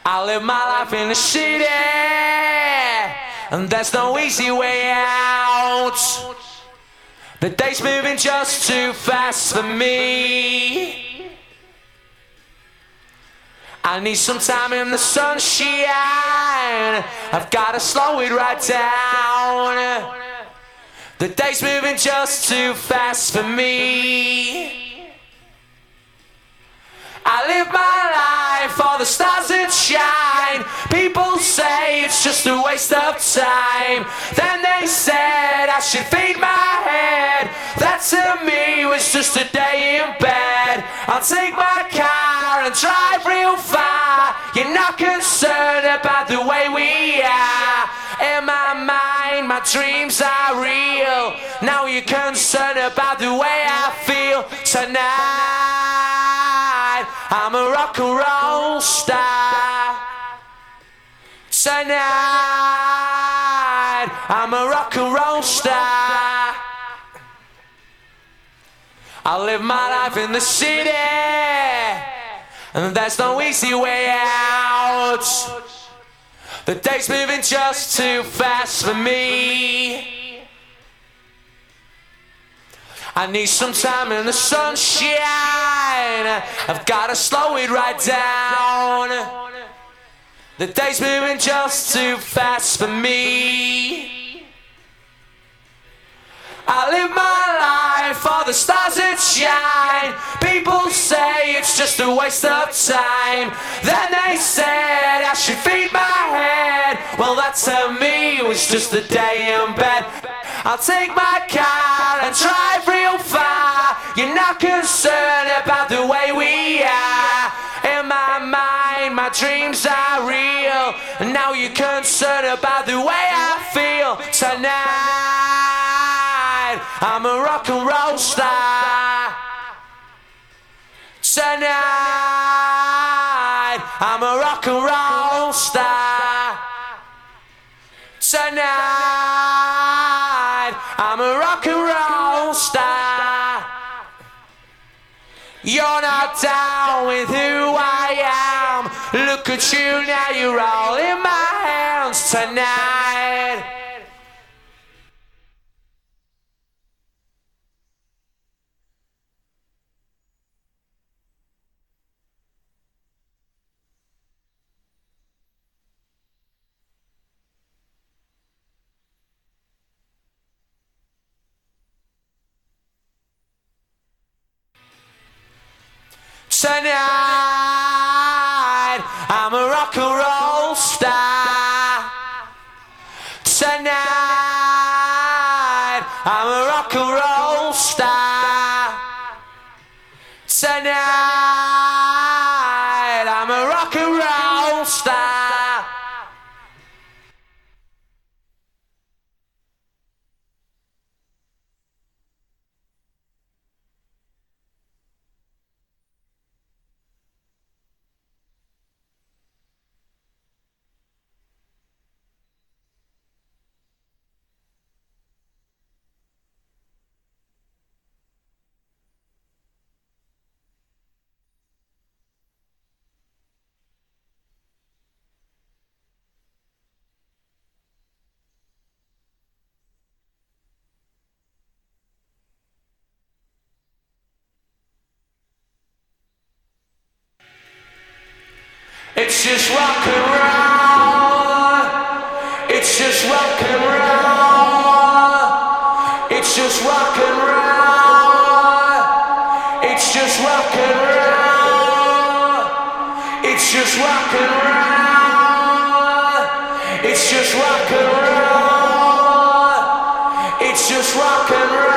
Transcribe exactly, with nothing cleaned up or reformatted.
I live my life in the city, and there's no easy way out. The day's moving just too fast for me. I need some time in the sunshine. I've gotta slow it right down. The day's moving just too fast for me. I live my life for the stars that shine. People say it's just a waste of time. Then they said I should feed my head. That to me was just a day in bed. I'll take my car and drive real far. You're not concerned about the way we are. In my mind, my dreams are real. Now you're concerned about the way I feel tonight. I'm a rock and roll star. Tonight, I'm a rock and roll star. I live my life in the city, and there's no easy way out. The day's moving just too fast for me. I need some time in the sunshine. I've gotta slow it right down. The day's moving just too fast for me. I live my life for the stars that shine. People say it's just a waste of time. Then they said I should feed my head. Well, that to me was just a day in bed. I'll take my car and drive real far. You're not concerned about the way we are. In my mind, my dreams are real. And now you're concerned about the way I feel tonight. I'm a rock and roll star. Tonight, I'm a rock and roll star. Tonight, I'm a rock and roll star. You're not down with who I am. Look at you now, you're all in my hands tonight. Tonight, I'm a rock and roll star. Tonight, I'm a rock and roll star. Tonight, I'm a rock and roll star. It's just rock and roll. It's just rock and roll. It's just rock and roll. It's just rock and roll. It's just rock and roll. It's just rock and roll. It's just rock and roll.